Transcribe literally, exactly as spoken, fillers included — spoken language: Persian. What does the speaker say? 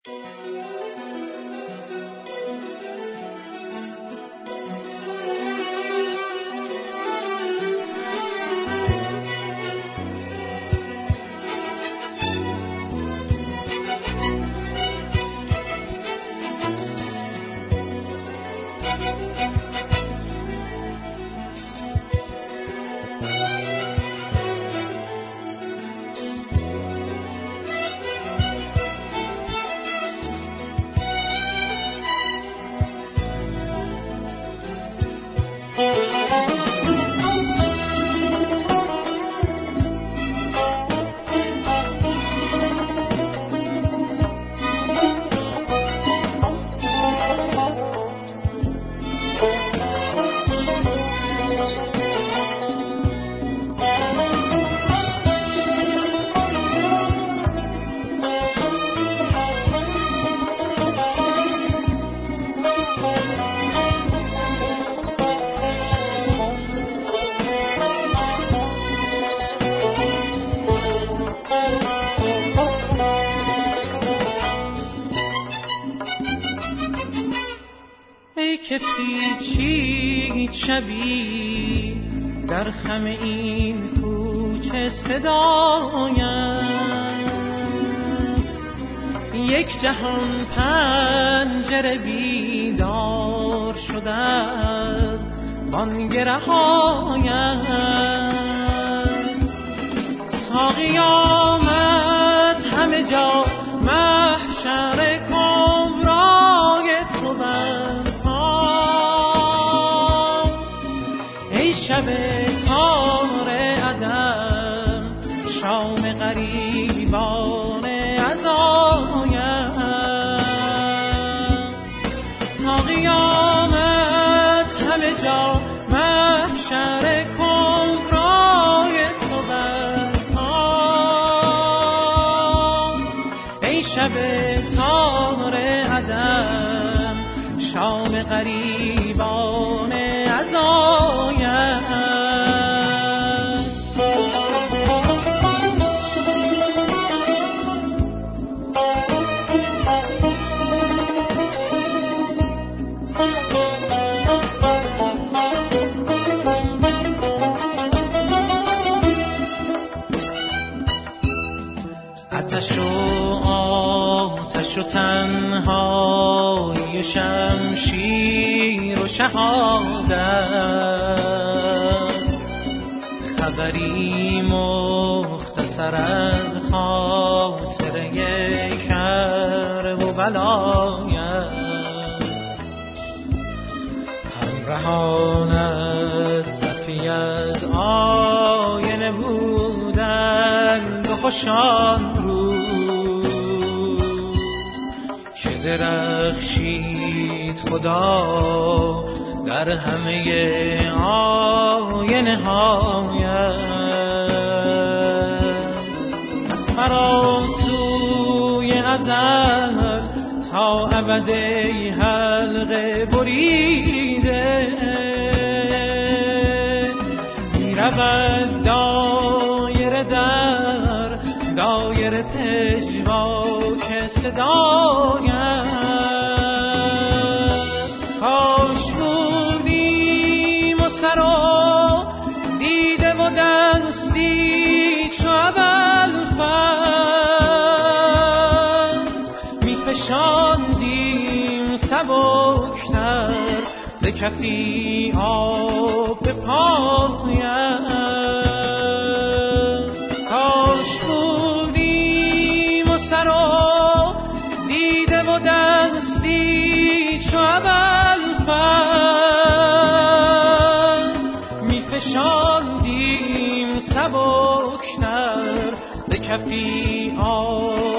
که پیچید شبی در خم این کوچه صدایت، یک جهان پنجره بیدار شده از بانگرهایت. تا قیامت همه جا محشر کبرای تو بست. شب تار عدم شام غریبان عزایت. تا قیامت همه جا محشر کبرای تو برپاست. ای شب تار عدم شام غریبان عزایت. آتش و آتش و تنهایی و شمشیر و شهادت، خبری مختصر از خاطره کرب و ولایت. همراهانت صفی از آینه بودند و خوشان روز که درخشید خدا در همه آینه هایت. از فراسوی ازل تا ابد ای حلقه بریده، می رود دایره در دایره پژواک صدایت. کاش بودیم و سر و دیده و دستی چو ابوالفضل، می فشاندیم سبکتر ز کفی آب به پایت. کاش بودیم و سر و دیده و دستی چو ابوالفضل، می فشاندیم سبکتر ز کفی آب